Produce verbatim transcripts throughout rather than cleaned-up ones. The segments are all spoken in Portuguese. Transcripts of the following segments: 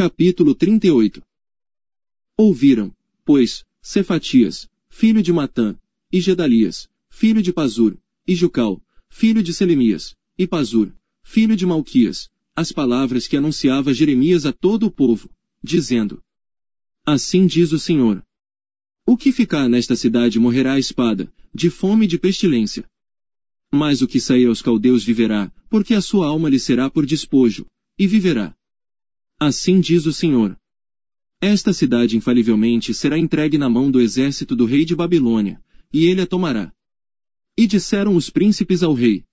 Capítulo trinta e oito. Ouviram, pois, Cefatias, filho de Matã, e Gedalias, filho de Pazur, e Jucal, filho de Selemias, e Pazur, filho de Malquias, as palavras que anunciava Jeremias a todo o povo, dizendo: Assim diz o Senhor: O que ficar nesta cidade morrerá à espada, de fome e de pestilência. Mas o que sair aos caldeus viverá, porque a sua alma lhe será por despojo, e viverá. Assim diz o Senhor: Esta cidade infalivelmente será entregue na mão do exército do rei de Babilônia, e ele a tomará. E disseram os príncipes ao rei: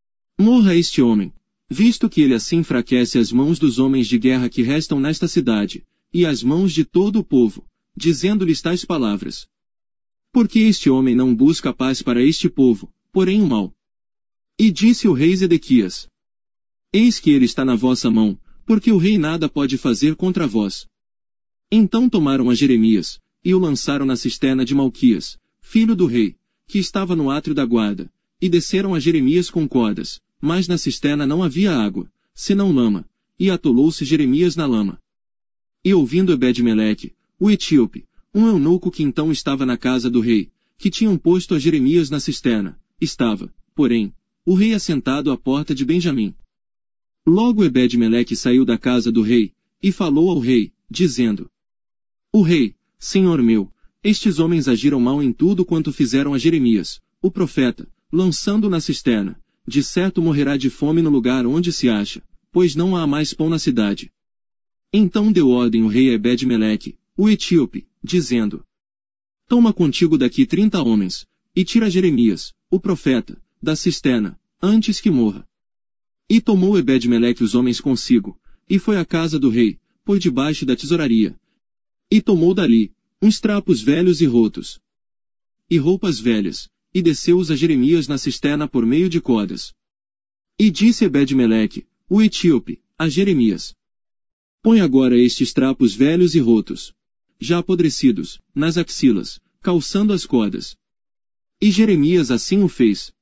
Morra este homem, visto que ele assim enfraquece as mãos dos homens de guerra que restam nesta cidade, e as mãos de todo o povo, dizendo-lhes tais palavras. Porque este homem não busca a paz para este povo, porém o mal. E disse o rei Zedequias: Eis que ele está na vossa mão, porque o rei nada pode fazer contra vós. Então tomaram a Jeremias, e o lançaram na cisterna de Malquias, filho do rei, que estava no átrio da guarda, e desceram a Jeremias com cordas, mas na cisterna não havia água, senão lama, e atolou-se Jeremias na lama. E ouvindo Ebed-Meleque, o etíope, um eunuco que então estava na casa do rei, que tinham posto a Jeremias na cisterna, estava, porém, o rei assentado à porta de Benjamim. Logo Ebed-Meleque saiu da casa do rei, e falou ao rei, dizendo: O rei, senhor meu, estes homens agiram mal em tudo quanto fizeram a Jeremias, o profeta, lançando-o na cisterna. De certo morrerá de fome no lugar onde se acha, pois não há mais pão na cidade. Então deu ordem o rei a Ebed-Meleque, o etíope, dizendo: Toma contigo daqui trinta homens, e tira Jeremias, o profeta, da cisterna, antes que morra. E tomou Ebed-Meleque os homens consigo, e foi à casa do rei, por debaixo da tesouraria. E tomou dali, uns trapos velhos e rotos, e roupas velhas, e desceu-os a Jeremias na cisterna por meio de cordas. E disse Ebed-Meleque, o etíope, a Jeremias: Põe agora estes trapos velhos e rotos, já apodrecidos, nas axilas, calçando as cordas. E Jeremias assim o fez.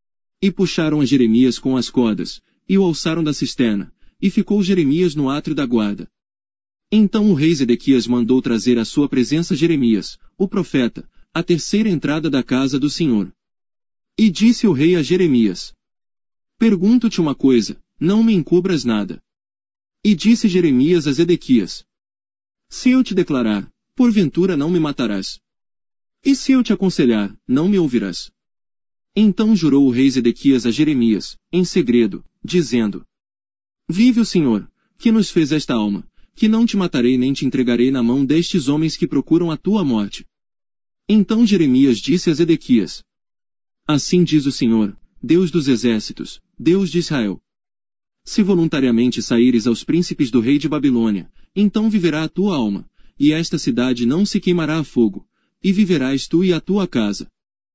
E puxaram a Jeremias com as cordas, e o alçaram da cisterna, e ficou Jeremias no átrio da guarda. Então o rei Zedequias mandou trazer à sua presença Jeremias, o profeta, à terceira entrada da casa do Senhor. E disse o rei a Jeremias: Pergunto-te uma coisa, não me encubras nada. E disse Jeremias a Zedequias: Se eu te declarar, porventura não me matarás. E se eu te aconselhar, não me ouvirás. Então jurou o rei Zedequias a Jeremias, em segredo, dizendo: Vive o Senhor, que nos fez esta alma, que não te matarei nem te entregarei na mão destes homens que procuram a tua morte. Então Jeremias disse a Zedequias: Assim diz o Senhor, Deus dos exércitos, Deus de Israel: Se voluntariamente saíres aos príncipes do rei de Babilônia, então viverá a tua alma, e esta cidade não se queimará a fogo, e viverás tu e a tua casa.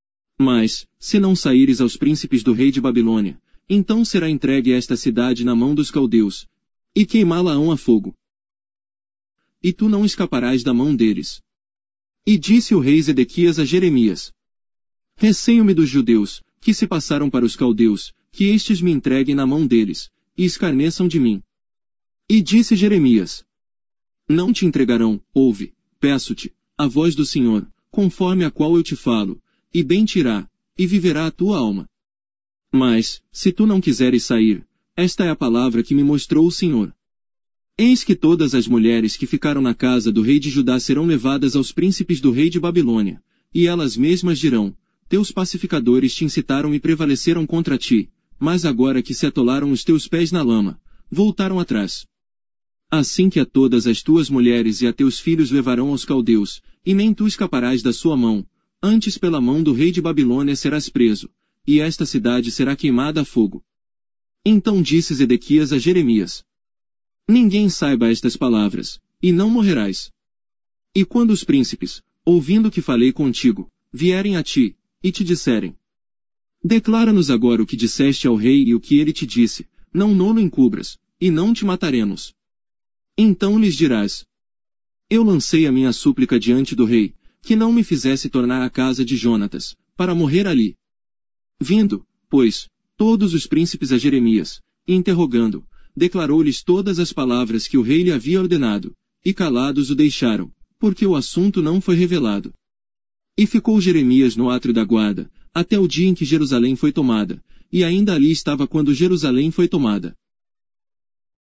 Mas, se não saíres aos príncipes do rei de Babilônia, então será entregue esta cidade na mão dos caldeus, e queimá-la-ão a fogo. E tu não escaparás da mão deles. E disse o rei Zedequias a Jeremias: Receio-me dos judeus, que se passaram para os caldeus, que estes me entreguem na mão deles, e escarneçam de mim. E disse Jeremias: Não te entregarão, ouve, peço-te, a voz do Senhor, conforme a qual eu te falo, e bem te irá, e viverá a tua alma. Mas, se tu não quiseres sair, esta é a palavra que me mostrou o Senhor. Eis que todas as mulheres que ficaram na casa do rei de Judá serão levadas aos príncipes do rei de Babilônia, e elas mesmas dirão: Teus pacificadores te incitaram e prevaleceram contra ti, mas agora que se atolaram os teus pés na lama, voltaram atrás. Assim que a todas as tuas mulheres e a teus filhos levarão aos caldeus, e nem tu escaparás da sua mão, antes pela mão do rei de Babilônia serás preso, e esta cidade será queimada a fogo. Então disse Zedequias a Jeremias: Ninguém saiba estas palavras, e não morrerás. E quando os príncipes, ouvindo que falei contigo, vierem a ti, e te disserem: Declara-nos agora o que disseste ao rei e o que ele te disse, não nolo encubras, e não te mataremos. Então lhes dirás: Eu lancei a minha súplica diante do rei, que não me fizesse tornar à casa de Jonatas, para morrer ali. Vindo, pois, todos os príncipes a Jeremias, e interrogando, declarou-lhes todas as palavras que o rei lhe havia ordenado, e calados o deixaram, porque o assunto não foi revelado. E ficou Jeremias no átrio da guarda, até o dia em que Jerusalém foi tomada, e ainda ali estava quando Jerusalém foi tomada.